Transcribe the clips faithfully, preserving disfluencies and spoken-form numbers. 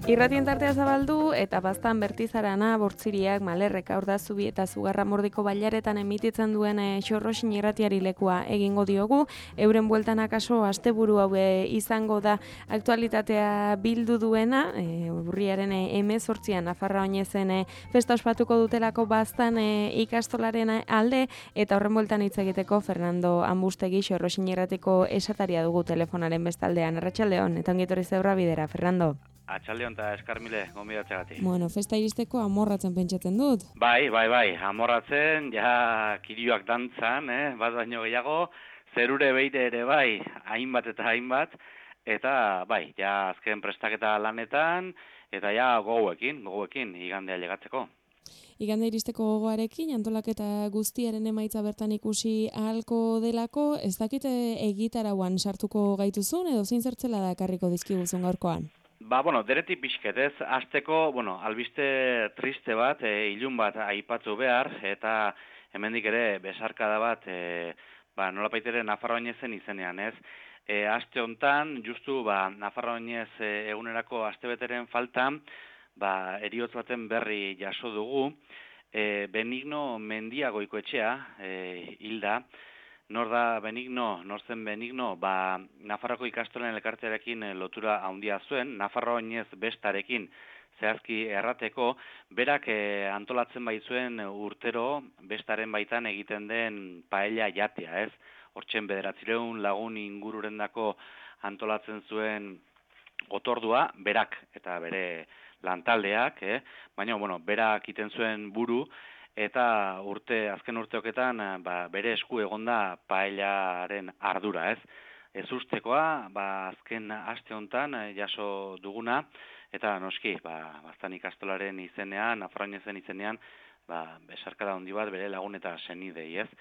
Irratien tartea zabaldu eta baztan bertizarana, bortziriak, malerrek, aurdazubi eta zugarramordiko bailaretan emititzen duen e, xorroxin irratiari lekua egingo diogu. Euren bueltan akaso asteburu hau e, izango da aktualitatea bildu duena, e, urriaren hemezortzian Nafarra Oinezen e, festa ospatuko dutelako baztan e, ikastolaren alde, eta horren bueltan hitz egiteko Fernando Ambustegi xorroxin irratiko esataria dugu telefonaren bestaldean. Arratsaldeon, eta ongi etorri zeurra bidera, Fernando. Atxaldeon eta eskarmile, gonbidatzeagatik. Bueno, festa iristeko amorratzen pentsatzen dut. Bai, bai, bai, amorratzen, ja kirioak dantzan, eh? Bat baino gehiago, zerure beire ere bai, hainbat eta hainbat, eta bai, ja azken prestaketa lanetan, eta ja gogoekin, gogoekin, igandea llegatzeko. Igande iristeko gogoarekin, antolaketa guztiaren emaitza bertan ikusi ahalko delako, ez dakite egitarauan sartuko gaituzun, edo zein zertzela da karriko dizkiguzun gaurkoan? Ba, bueno, deretik pixket, ez, azteko, bueno, albiste triste bat, e, ilun bat aipatzu behar, eta hemendik ere besarkada bat, e, ba, nolapaitere Nafarra Oinezen izenean, ez. E, aste hontan, justu, ba, Nafarra Oinez e, egunerako astebeteren faltan, ba, eriotz baten berri jaso dugu, e, Benigno Mendiagoikoetxea, e, hilda. Nor da Benigno, nor zen Benigno, ba, Nafarroko ikastolen elkartearekin lotura handia zuen, Nafarro Oinez bestarekin zehazki errateko, berak e, antolatzen baitzuen urtero bestaren baitan egiten den paella jatea, ez? Hortzen bederatzireun lagun ingururendako antolatzen zuen otordua, berak eta bere lantaldeak, eh? Baina, bueno, berak iten zuen buru, eta urte, azken urteoketan ba, bere esku egonda paellaren ardura, ez? Ez ustekoa, ba, azken aste hontan jaso duguna, eta noski, ba, baztan ikastolaren izenean, Nafarra Oinezen izenean, ba, besarkada handi bat bere lagun eta senidei, ez?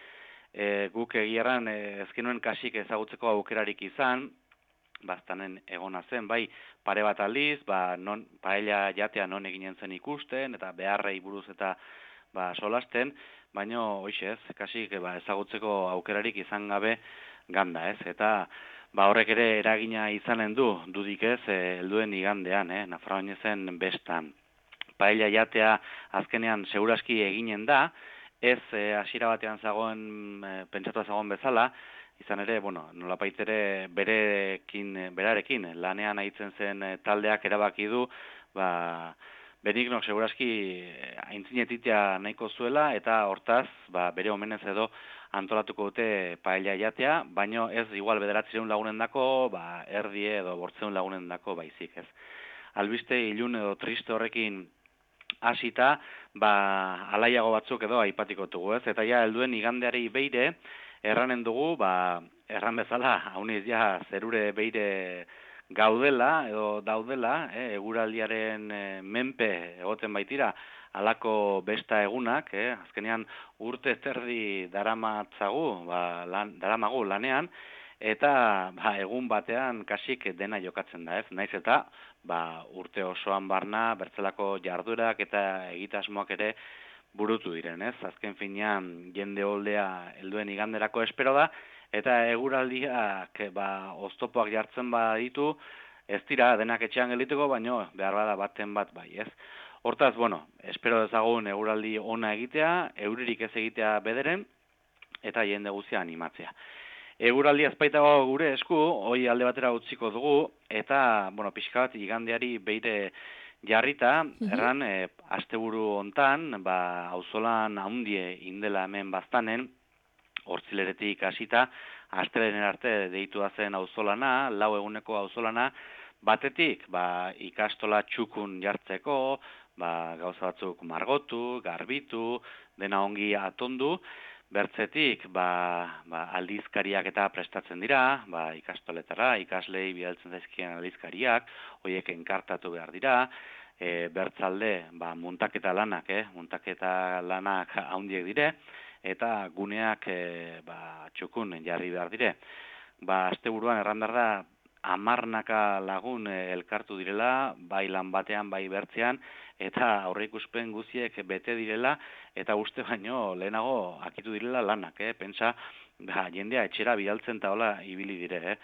E, guk egieran e, ezkenuen kasik ezagutzeko aukerarik izan, baztanen egona zen, bai, pare bat aldiz, ba, non, paella jatea non eginen zen ikusten, eta beharrei buruz eta ba, solasten, baino hoxe ez, kasik ba, ezagutzeko aukerarik izan gabe ganda ez, eta ba, horrek ere eragina izanen du, dudik ez, helduen igandean, eh, Nafarra Oinezen bestan. Paella jatea azkenean seguraski eginen da, ez eh, hasiera batean zagoen, eh, pentsatua zagoen bezala, izan ere, bueno, nolapait ere berekin, berarekin, lanean aitzen zen eh, taldeak erabaki du, ba, Benigno segurazki aintzinetitea nahiko zuela, eta hortaz, ba, bere omenez edo antolatuko dute paella jatea, baino ez igual bederatzireun lagunen dako, ba, erdie edo bortzeun lagunen dako baizik, ez. Albiste ilun edo triste horrekin hasita, ba, alaiago batzuk edo aipatiko dugu, ez. Eta ja, helduen igandeari beire, erranen dugu, ba, erran bezala, hauniz ja, zerure beire gaudela edo daudela, eh, eguraldiaren eh, menpe egoten baitira, halako besta egunak, eh, azkenean urte terdi daramatzagu, ba, lan, daramagu lanean, eta ba, egun batean kasik dena jokatzen da, ez? Naiz eta ba, urte osoan barna, bertzelako jarduerak eta egitasmoak ere burutu diren, ez? Azken finean jende holdea helduen iganderako espero da, eta eguraldiak ba, oztopoak jartzen baditu, ez dira denak etxean geliteko, baino behar bada baten bat bai, ez? Hortaz, bueno, espero dezagun eguraldi ona egitea, euririk ez egitea bederen, eta jende guztia animatzea. Eguraldi azpaitago gure esku, hoi alde batera utziko dugu, eta, bueno, pixka bat igandeari beire jarrita, erran, e, asteburu hontan, ba, auzolan handie indela hemen baztanen, hortzileretik hasita, astelehen arte deitua zen auzolana, lau eguneko auzolana, batetik ba, ikastola txukun jartzeko, ba, gauza batzuk margotu, garbitu, dena ongi atondu, bertzetik ba, ba, aldizkariak eta prestatzen dira, ba, ikastoletara, ikaslei bidaltzen zaizkien aldizkariak, horiek enkartatu behar dira, e, bertzalde ba, muntaketa lanak, eh? muntaketa lanak handiek dire, eta guneak e, ba, txukun jarri behar dire. Ba, asteburuan errandar da, hamarnaka lagun e, elkartu direla, bai lan batean, bai bertzean, eta aurreikuspen guziek bete direla, eta uste baino lehenago akitu direla lanak, eh? Pentsa, ba, jendea etxera bidaltzen eta hola ibili dire, eh?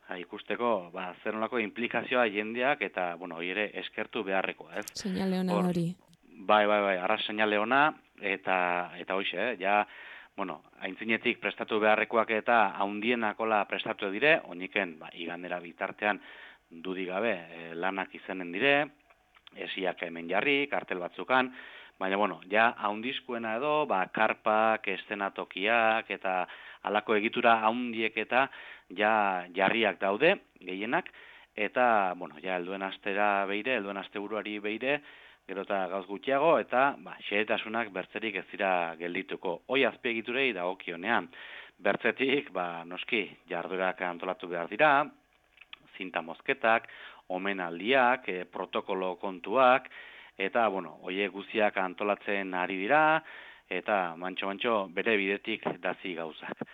ha, ikusteko ba, zer nolako implikazioa jendeak eta, bueno, hori ere eskertu beharrekoa, ez? Seinale ona Hor, hori. bai, bai, bai, arras seinale ona, eta, eta hoxe, eh? Ja, bueno, aintzinetik prestatu beharrekoak eta haundienakola prestatu dire, oiniken, ba, igandera bitartean dudik gabe eh, lanak izanen dire, esiak hemen jarri, kartel batzukan, baina, bueno, ja, haundizkuena edo, ba, karpak, estenatokiak, eta halako egitura haundiek eta ja jarriak daude, gehienak, eta, bueno, ja, helduen astera beire, helduen asteburuari beire, gero eta gauz gutxiago, eta, ba, xehetasunak bertzerik ez dira geldituko. Hoi azpiegiturei dagokionean, bertzetik, ba, noski, jarduerak antolatu behar dira, zinta mozketak, omenaldiak, e, protokolo kontuak, eta, bueno, hoiek guztiak antolatzen ari dira, eta mantxo-mantxo bere bidetik dazi gauzak.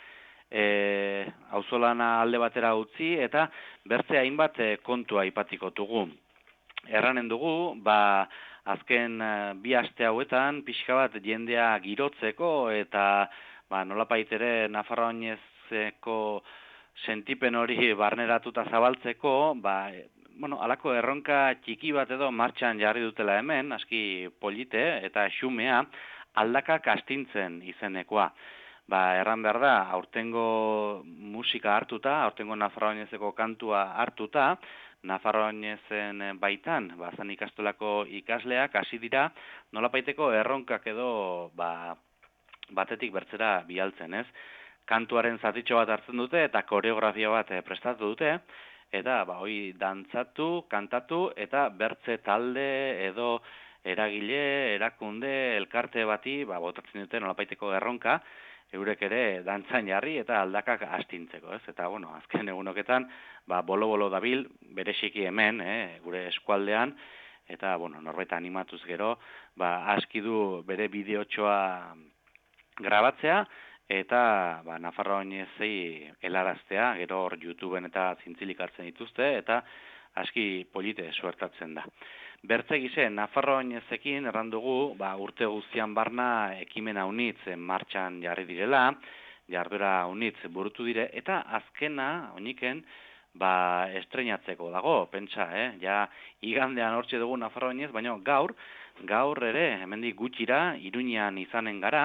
E, auzolana alde batera utzi, eta bertze hainbat e, kontua aipatiko dugu. Erranen dugu, ba, azken e, bi aste hauetan, pixka bat jendea girotzeko, eta ba, nolapait ere Nafarroainezeko sentipen hori barneratuta zabaltzeko, ba, e, bueno, alako erronka txiki bat edo martxan jarri dutela hemen, aski polite eta xumea, aldakak astintzen izenekoa. Ba, erran behar da, aurtengo musika hartuta, aurtengo Nafarroainezeko kantua hartuta, Nafarroainezen baitan, ba, zan ikastolako ikasleak hasi dira, nolapaiteko erronkak edo, ba, batetik bertzera bialtzen, ez? Kantuaren zatitxo bat hartzen dute eta koreografia bat eh, prestatu dute, eta ba, hoi dantzatu, kantatu, eta bertze talde edo eragile, erakunde, elkarte bati, ba, botatzen dute nolapaiteko erronka, eurek ere dantzan jarri eta aldakak astintzeko, ez? Eta, bueno, azken egunoketan, ba, bolo-bolo dabil, bereziki hemen, eh, gure eskualdean, eta, bueno, norbait animatuz gero, ba, aski du bere bideotxoa grabatzea, eta ba, Nafarroainezei helaraztea, gero hor YouTubeen eta zintzilik hartzen dituzte, eta aski polite suertatzen da. Bertze gise, Nafarroainezekin erran dugu, ba, urte guztian barna ekimena unitz martxan jarri direla, jarduera unitz burutu dire, eta azkena, oiniken, ba, estreinatzeko dago, pentsa, eh? Ja, igandean hortxe dugu Nafarroainez, baina gaur, gaur ere, hemendik gutxira, Iruñean izanen gara,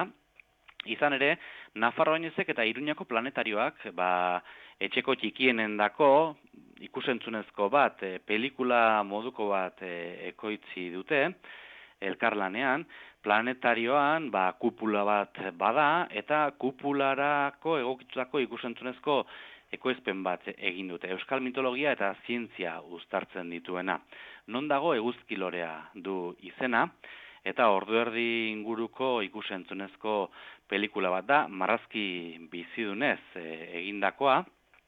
izan ere, Nafarroainezek eta Iruñako planetarioak, ba, etxeko txikienendako ikusentzunezko bat, e, pelikula moduko bat e, ekoitzi dute, elkarlanean, planetarioan, ba, kupula bat bada, eta kupularako egokitutako ikusentzunezko ekoizpen bat egin dute. Euskal mitologia eta zientzia uztartzen dituena. Non dago eguzkilorea du izena, eta ordu erdi inguruko ikusentzunezko pelikula bat da, marrazki bizidunez e, egindakoa,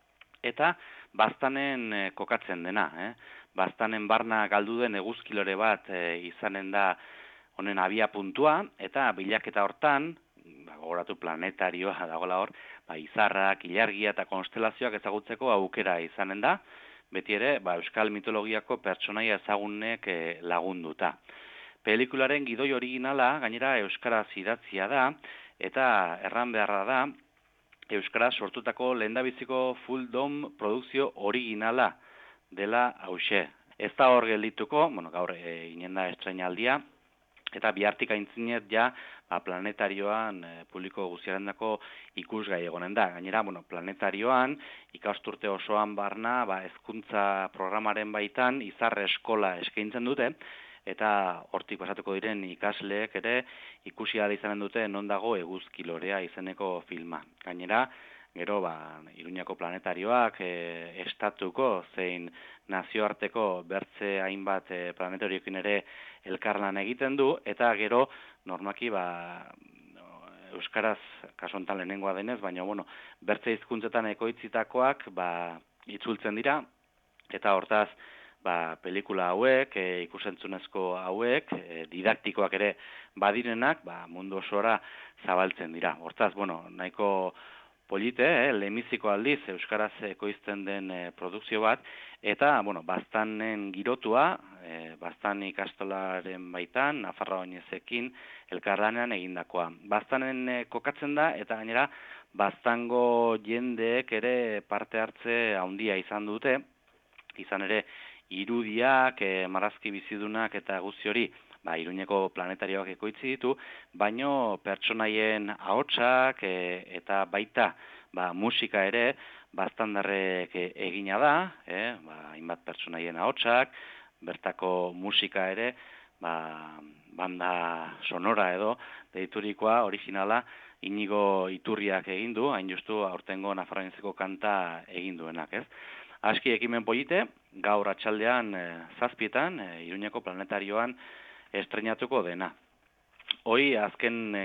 eta baztanen e, kokatzen dena. Eh? Baztanen barna galdu den eguzkilore bat e, izanen da honen abia puntua, eta bilaketa hortan, ba, gogoratu planetarioa dagoela hor, ba, izarrak, ilargia eta konstelazioak ezagutzeko aukera izanen da, beti ere ba, euskal mitologiako pertsonaia ezagunek e, lagunduta. Pelikularen gidoi originala, gainera euskaraz idatzia da, eta erran beharra da, euskaraz sortutako lehendabiziko full dome produkzio originala dela hauxe. Ez da hor geldituko, bueno, gaur e, inen da estreinaldia, eta bihartik aintzinet ja ba, planetarioan e, publiko guztiarendako ikusgai egonen da. Gainera, bueno, planetarioan ikasturte osoan barna ba, hezkuntza programaren baitan izarre eskola eskaintzen dute, eta hortik pasatuko diren ikasleek ere ikusi ahal izanen dute non dago eguzkilorea izeneko filma. Gainera, gero ba, Iruñako planetarioak e, estatuko zein nazioarteko bertze hainbat e, planetarioekin ere elkarlan egiten du, eta gero normaki ba, euskaraz kasu honetan lehenengoa denez, baina bueno, bertze hizkuntzetan ekoitzitakoak ba, itzultzen dira, eta hortaz ba, pelikula hauek, e, ikusentzunezko hauek, e, didaktikoak ere badirenak, ba, mundu osora zabaltzen dira. Hortaz, bueno, nahiko polite, eh, lemiziko aldiz euskaraz ekoizten den e, produkzio bat, eta, bueno, baztanen girotua, e, baztan ikastolaren baitan, Nafarroainezekin elkarlanean egindakoa. Baztanen e, kokatzen da, eta gainera, baztango jendeek ere parte hartze handia izan dute, izan ere irudiak, e, marrazki bizidunak eta guzti hori, ba, Iruñeko planetarioak ekoitzi ditu, baino pertsonaien ahotsak e, eta baita ba, musika ere baztandarrek egina da, e, ba, hainbat pertsonaien ahotsak, bertako musika ere, ba, banda sonora edo, deiturikoa, originala, Inigo Iturriak egin du, hain justu aurtengo Nafarroainezeko kanta egin duenak, ez? Aski ekimen polite, gaur atxaldean e, zazpietan, e, Iruñeko planetarioan estrenatuko dena. Hoi, azken e,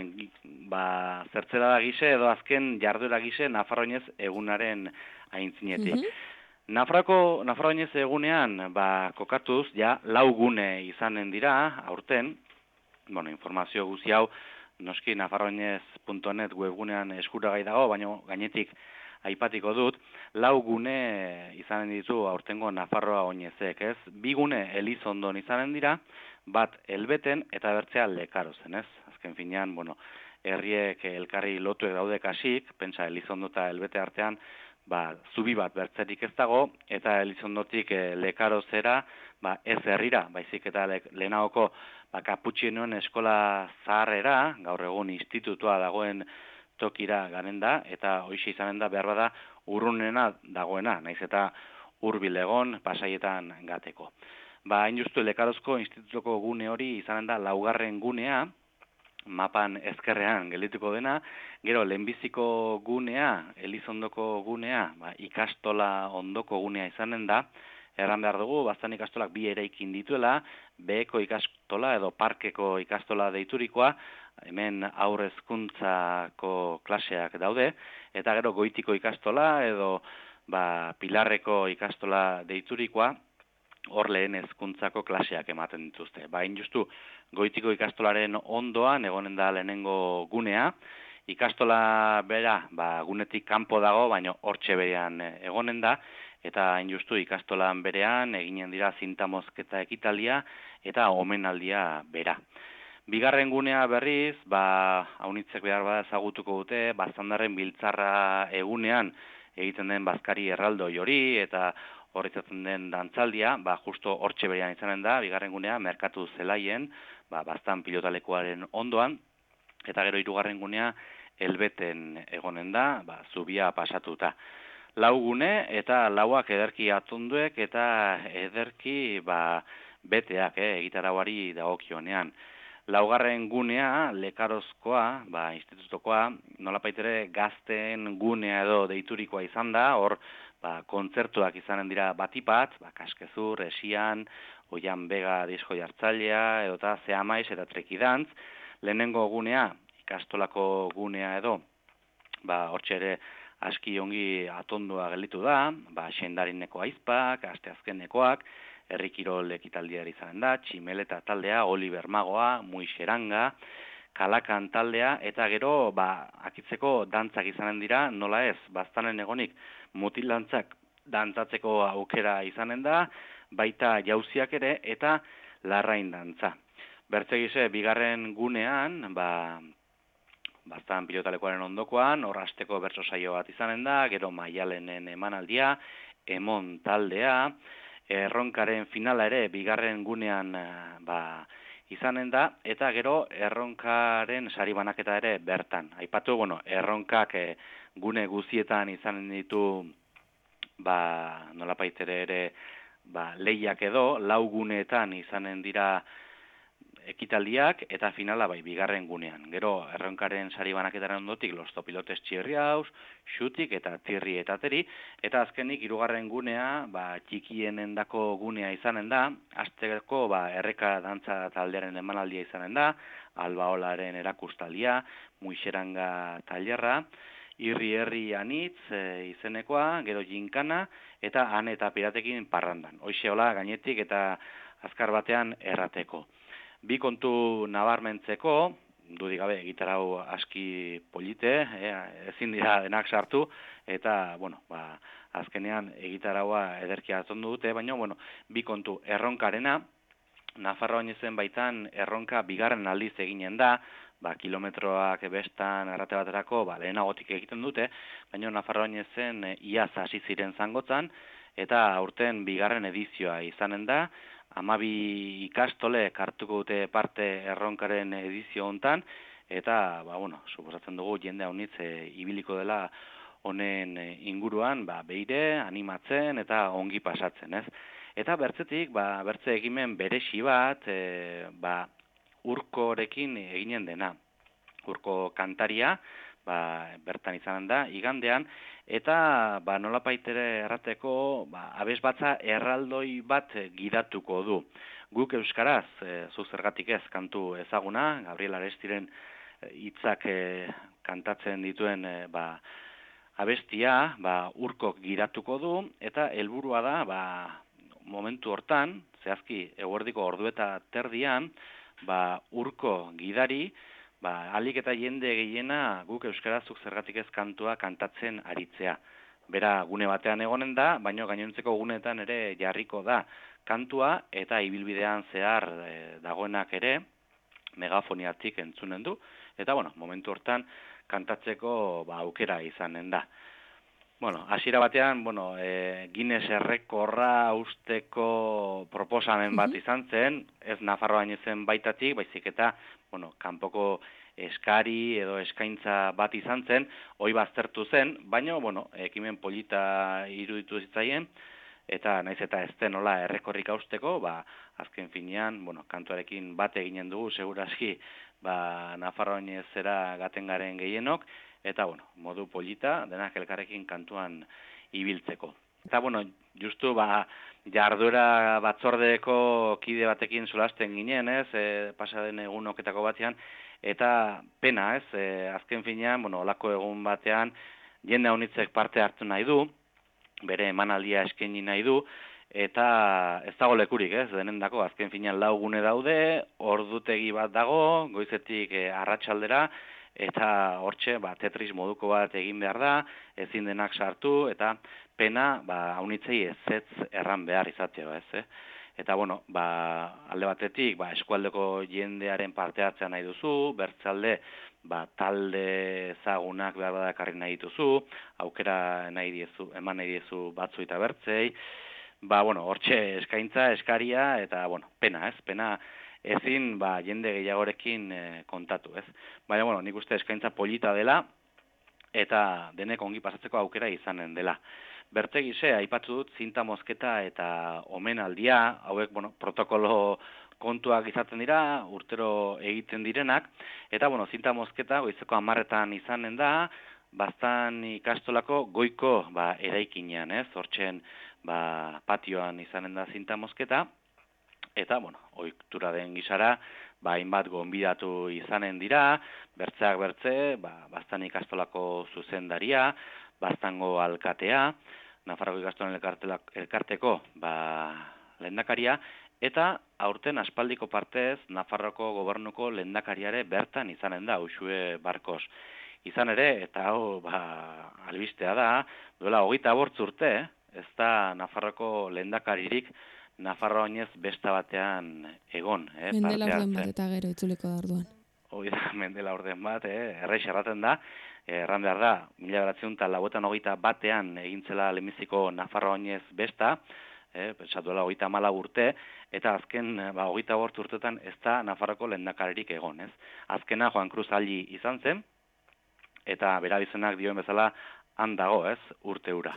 ba, zertzera da gise edo azken jarduera gise Nafarroainez egunaren aintzinetik. Mm-hmm. Nafarroko, Nafarroainez egunean ba, kokatuz, ja, lau gune izanen dira, aurten, bueno, informazio guzti hau, noski nafarroainez puntu net webgunean eskuragai dago, baina gainetik aipatiko dut, lau gune izanen ditu aurtengo Nafarroa oinezek, ez? Bi gune Elizondon izanen dira, bat Elbeten eta bertzea Lekarozen, ez? Azken finean, bueno, herriek elkarri lotuek daude kasik, pentsa Elizondo eta Elbete artean, ba, zubi bat bertzerik ez dago, eta Elizondotik e, Lekarozera, ba, ez herrira, baizik eta le, lehenagoko ba, Kaputxinoen eskola zaharrera, gaur egun institutua dagoen tokira garen da, eta hoxe izanen da behar bada urrunena dagoena, naiz eta hurbil egon pasaietan gateko. Ba, hain justu Lekarozko institutuko gune hori izanen da laugarren gunea, mapan ezkerrean geldituko dena, gero lehenbiziko gunea, Elizondoko gunea, ba, ikastola ondoko gunea izanen da, erran behar dugu, baztan ikastolak bi eraikin dituela, beheko ikastola edo parkeko ikastola deiturikoa, hemen aurre hezkuntzako klaseak daude, eta gero goitiko ikastola edo ba, pilarreko ikastola deiturikoa, hor lehen hezkuntzako klaseak ematen dituzte. Ba, justu goitiko ikastolaren ondoan egonen da lehenengo gunea, ikastola bera ba, gunetik kanpo dago, baina hortxe berean egonen da, eta hain justu ikastolan berean eginen dira zintamozketa ekitalia eta omenaldia bera. Bigarren gunea berriz, ba, haunitzek behar bada ezagutuko dute, baztandarren biltzarra egunean egiten den bazkari erraldoi hori eta horretzatzen den dantzaldia, ba, justo hortxe berean izanen da, bigarren gunea, merkatu zelaien, ba, baztan pilotalekuaren ondoan, eta gero hirugarren gunea, Elbeten egonen da, ba, zubia pasatuta. Lau gune eta lauak ederki atunduek eta ederki ba, beteak eh, egitarauari dagokionean. Laugarren gunea, Lekarozkoa, ba, institutokoa, nolapaitere gazten gunea edo deiturikoa izan da, hor ba, kontzertuak izanen dira batipat, ba, Kaskezur, Esian, Oian Bega disko jartzailea, edota Zeamaiz eta Trekidantz. Lehenengo gunea, ikastolako gunea edo, ba, hortxe ere aski ongi atondua gelditu da, ba, Xendarineko aizpak, asteazkenekoak, herrikirol ekitaldia izanen da, Tximeleta taldea, Oliver Magoa, Muixeranga, Kalakan taldea, eta gero, ba, akitzeko dantzak izanen dira, nola ez, baztanen egonik mutilantzak dantzatzeko aukera izanen da, baita jauziak ere, eta larrain dantza. Bertzegize, bigarren gunean, ba, baztan pilotalekoaren ondokoan, horrasteko bertso saio bat izanen da, gero Maialenen emanaldia, Emon taldea, erronkaren finala ere bigarren gunean ba, izanen da, eta gero erronkaren sari banaketa ere bertan. Aipatu, bueno, erronkak e, gune guzietan izanen ditu ba, nolapaitere ere ba, lehiak edo, lau guneetan izanen dira ekitaldiak eta finala bai bigarren gunean. Gero erronkaren sari banaketaren ondotik los topilotes txirriaus, xutik eta tirri eta teri, eta azkenik hirugarren gunea, ba txikienendako gunea izanen da, hasteko ba erreka dantza taldearen emanaldia izanen da, Albaolaren erakustaldia, Muixeranga tailerra, Irri herri anitz e, izenekoa, gero jinkana eta han eta piratekin parrandan. Hoxe hola gainetik eta azkar batean errateko. Bi kontu nabarmentzeko, dudik gabe gitarau aski polite, eh, ezin dira denak sartu, eta, bueno, ba, azkenean egitaraua ederkia atondu dute, baina, bueno, bi kontu erronkarena, Nafarroa oinezen baitan erronka bigarren aldiz eginen da, ba, kilometroak bestan errate baterako ba, lehenagotik egiten dute, baina Nafarroanezen e, iaz hasi ziren zangotzan, eta aurten bigarren edizioa izanen da, hamabi ikastole hartuko dute parte erronkaren edizio hontan, eta, ba, bueno, suposatzen dugu jende haunitz e, ibiliko dela honen inguruan, ba, beire, animatzen eta ongi pasatzen, ez? Eta bertzetik, ba, bertze egimen beresi bat, e, ba, urkorekin eginen dena. Urko kantaria, ba, bertan izanen da, igandean, eta ba, nolapait ere errateko ba, abesbatza erraldoi bat gidatuko du. Guk euskaraz, e, zu zergatik ez kantu ezaguna, Gabriel Arestiren hitzak e, kantatzen dituen e, ba, abestia ba, urkok gidatuko du, eta helburua da ba, momentu hortan, zehazki eguerdiko ordu eta terdian, ba, urko gidari, ba, alik eta jende gehiena guk euskarazuk zergatik ez kantua kantatzen aritzea. Bera gune batean egonen da, baina gainontzeko guneetan ere jarriko da kantua eta ibilbidean zehar e, dagoenak ere megafoniatik entzunen du. Eta, bueno, momentu hortan kantatzeko ba, aukera izanen da. Bueno, hasiera batean, bueno, e, Guinness errekorra usteko proposamen bat izan zen, ez Nafarroanezen baitatik, baizik eta, bueno, kanpoko eskari edo eskaintza bat izan zen, hoi baztertu zen, baina, bueno, ekimen polita iruditu zitzaien, eta naiz eta ez den nola errekorrik austeko, ba, azken finean, bueno, kantuarekin bat eginen dugu, segurazki, ba, Nafarroanezera gaten garen gehienok, eta, bueno, modu polita, denak elkarrekin kantuan ibiltzeko. Eta, bueno, justu, ba, jarduera batzordeko kide batekin solasten ginen, ez, e, pasaden egunoketako batean, eta pena, ez, e, azken finean, bueno, olako egun batean, jende haunitzek parte hartu nahi du, bere emanaldia eskaini nahi du, eta ez dago lekurik, ez, denendako, azken finean lau gune daude, ordutegi bat dago, goizetik e, arratsaldera, eta hortxe, ba, tetris moduko bat egin behar da, ezin denak sartu, eta pena, ba, haunitzei ez ez erran behar izateo, ez, eh? Eta, bueno, ba, alde batetik, ba, eskualdeko jendearen parte hartzea nahi duzu, bertzalde, ba, talde ezagunak behar badakarri nahi dituzu, aukera nahi diezu, eman nahi diezu batzu eta bertzei, ba, bueno, hortxe eskaintza, eskaria, eta, bueno, pena, ez, pena, ezin ba, jende gehiagorekin e, kontatu, ez? Baina, bueno, nik uste eskaintza polita dela eta denek ongi pasatzeko aukera izanen dela. Bertegize, aipatu dut, zinta mozketa eta omenaldia, hauek, bueno, protokolo kontuak izaten dira, urtero egiten direnak, eta, bueno, zinta mozketa, goizeko hamarretan izanen da, bastan ikastolako goiko ba, eraikinean, ez? Hortzen, ba, patioan izanen da zinta mozketa, eta, bueno, ohitura den gisara, ba, hainbat gonbidatu izanen dira, bertzeak bertze, ba, bastan ikastolako zuzendaria, bastango alkatea, Nafarroko ikastolen elkarteko, ba, lehendakaria, eta aurten aspaldiko partez, Nafarroko gobernuko lehendakariare bertan izanen da, Uxue Barkos. Izan ere, eta hau, ba, albistea da, duela hogeita bortz urte, ez da Nafarroko lehendakaririk, Nafarroainez besta batean egon. Eh, Mendela orden bat eta gero itzuliko da orduan. Hoi da, mendela orden bat, eh, erreix erraten da, erran behar da, mila beratzen eta lauetan hogeita batean egintzela lemiziko Nafarroainez besta, eh, pensatuela hogeita mala urte, eta azken ba, hogeita bort urtetan ez da Nafarroko lehendakaririk egon. Ez? Azkena Juan Cruz Alli izan zen, eta berabizenak dioen bezala, han dago, ez, urte ura.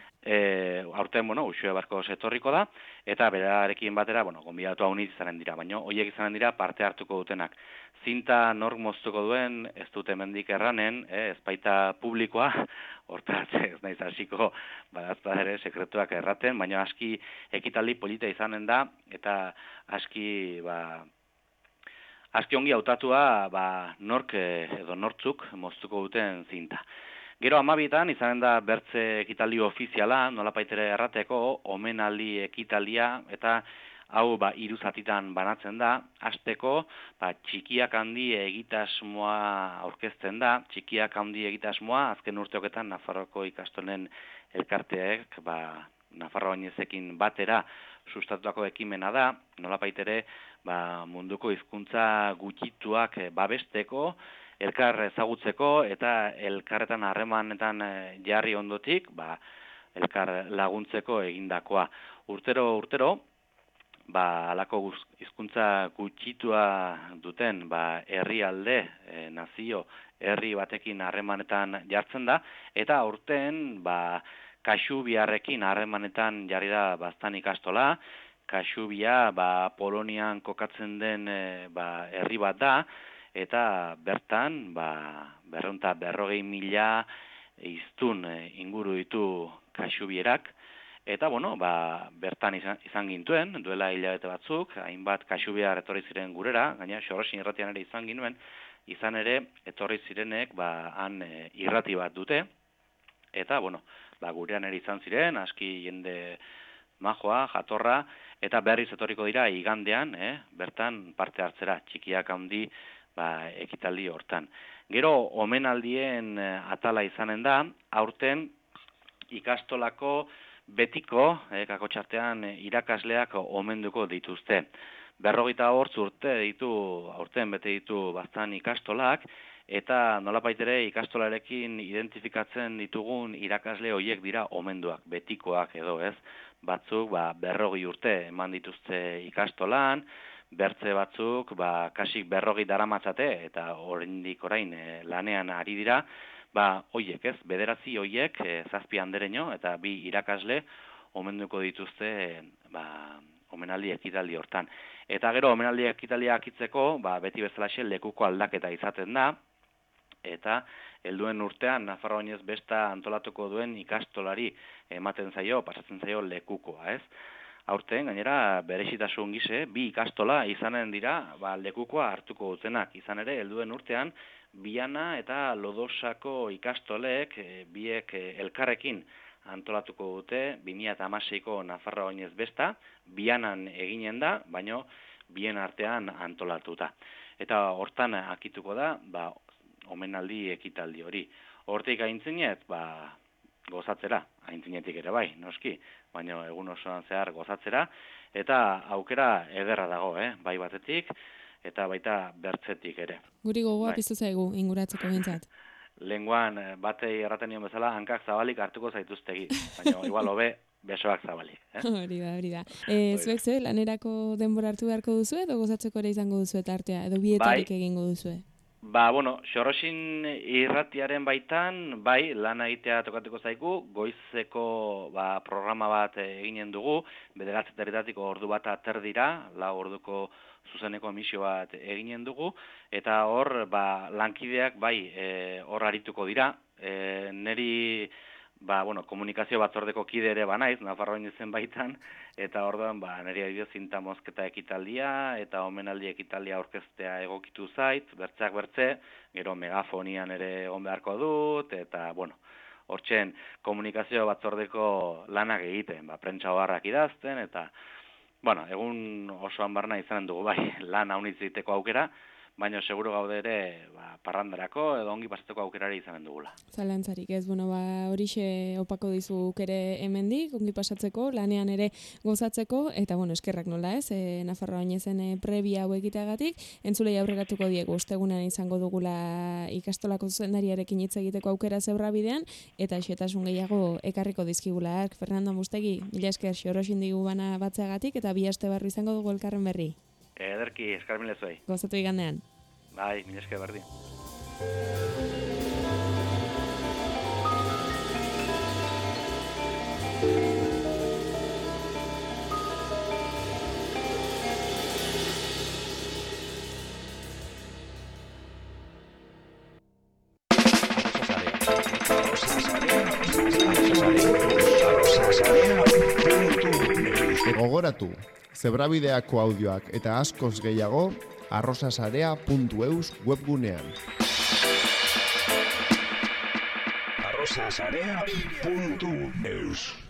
E, aurten, bueno, Uxue Barkos etorriko da, eta berarekin batera, bueno, gonbidatu hau niz izanen dira, baina horiek izanen dira parte hartuko dutenak. Zinta nork moztuko duen, ez dute hemendik erranen, eh, ez baita publikoa, hortaz ez naiz hasiko badazta ere sekretuak erraten, baina aski ekitaldi polita izanen da, eta aski, ba, aski ongi hautatua, ba, nork edo nortzuk moztuko duten zinta. Gero amabitan, izanen da bertze ekitaldi ofiziala, nolapaitere errateko, omenaldi ekitaldia, eta hau ba, hiru zatitan banatzen da, hasteko ba, txikiak handi egitasmoa aurkezten da, txikiak handi egitasmoa, azken urteoketan Nafarroko ikastolen elkarteek ba, Nafarroainezekin batera sustatutako ekimena da, nolabait ere, ba, munduko hizkuntza gutxituak babesteko, elkar ezagutzeko eta elkarretan harremanetan jarri ondotik, ba, elkar laguntzeko egindakoa. Urtero, urtero, ba, alako hizkuntza gutxitua duten, ba, herrialde, e, nazio, herri batekin harremanetan jartzen da, eta aurten, ba, Kaxubiarrekin harremanetan jarri da baztan ikastola. Kaxubia, ba, Polonian kokatzen den e, ba, herri bat da, eta bertan, ba, berrehun eta berrogei mila hiztun e, inguru ditu Kaxubierak, eta, bueno, ba, bertan izan, izan gintuen, duela hilabete batzuk, hainbat Kaxubiar etorri ziren gurera, gaina Xorroxin irratian ere izan ginuen, izan ere, etorri zirenek, ba, han e, irrati bat dute, eta, bueno, ba, gurean ere izan ziren, aski jende majoa, jatorra, eta berriz etorriko dira igandean, eh, bertan parte hartzera, txikiak handi, ba, ekitaldi hortan. Gero, omenaldien atala izanen da, aurten ikastolako betiko, eh, kakotxartean irakasleak omenduko dituzte. Berrogeita hortz urte ditu, aurten bete ditu baztan ikastolak, eta nolapait ere ikastolarekin identifikatzen ditugun irakasle horiek dira omenduak, betikoak edo ez. Batzuk ba, berrogi urte eman dituzte ikastolan, bertze batzuk ba, kasik berrogi daramatzate eta oraindik orain e, lanean ari dira, ba, hoiek ez, bederatzi hoiek e, zazpi andereño eta bi irakasle omenduko dituzte e, ba, omenaldi ekitaldi hortan. Eta gero omenaldi ekitaldia akitzeko, ba, beti bezalaxe lekuko aldaketa izaten da, eta helduen urtean Nafarroainez besta antolatuko duen ikastolari ematen zaio, pasatzen zaio lekukoa, ez? Aurten, gainera, berezitasun gise, bi ikastola izanen dira, ba, lekukoa hartuko dutenak. Izan ere, helduen urtean, Biana eta Lodosako ikastolek, e, biek e, elkarrekin antolatuko dute, bi mila hamaseiko Nafarroainez besta, Bianan eginen da, baino bien artean antolatuta. Eta hortan akituko da, ba, omenaldi ekitaldi hori. Hortik aintzinet, ba, gozatzera, aintzinetik ere bai, noski, baina egun osoan zehar gozatzera, eta aukera ederra dago, eh? Bai batetik, eta baita bertzetik ere. Guri gogoa bai. Piztu zaigu, inguratzeko bintzat. Lenguan, batei erraten nion bezala, hankak zabalik hartuko zaituztegi, baina igual hobe, besoak zabalik. Eh? Hori da, hori da. E, zuek ze, lanerako denbora hartu beharko duzu edo gozatzeko ere izango duzu eta artea, edo bietarik bai. Egingo duzu? Ba, bueno, Xorroxin irratiaren baitan, bai, lan egitea tokatuko zaigu, goizeko ba, programa bat eginen dugu, bederatzetaritatik ordu bat aterdira, lau orduko zuzeneko emisio bat eginen dugu, eta hor, ba, lankideak, bai, e, hor arituko dira, e, neri, ba, bueno, komunikazio batzordeko kide ere banaiz, Nafarroainezen baitan, eta orduan, ba, neri adibidez zinta mozketa ekitaldia, eta omenaldi ekitaldia aurkeztea egokitu zait, bertzeak bertze, gero megafonian ere egon beharko dut, eta, bueno, hortzen komunikazio batzordeko lanak egiten, ba, prentsa oharrak idazten, eta, bueno, egun osoan barna izanen dugu, bai, lan haunitz egiteko aukera, baina seguro gaude ere ba, parrandarako edo ongi pasatzeko aukerari izanen dugula. Zalantzarik ez, bueno, ba, horixe opako dizuk ere hemendik, ongi pasatzeko, lanean ere gozatzeko, eta bueno, eskerrak nola ez, e, Nafarroainezen e, prebia hau egiteagatik, entzulei aurreratuko diegu, ostegunean izango dugula ikastolako zuzendariarekin hitz egiteko aukera zebra bidean, eta xetasun gehiago ekarriko dizkigula. Fernando Mustegi, mila esker Xorroxin digu bana batzeagatik, eta bi aste barru izango dugu elkarren berri. Ederki, eskarmin lezuei. Gozatu igandean. Bai, mila esker berdin. Gogoratu, zebrabideako audioak eta askoz gehiago arrosasarea puntu eus webgunean. arrosasarea puntu eus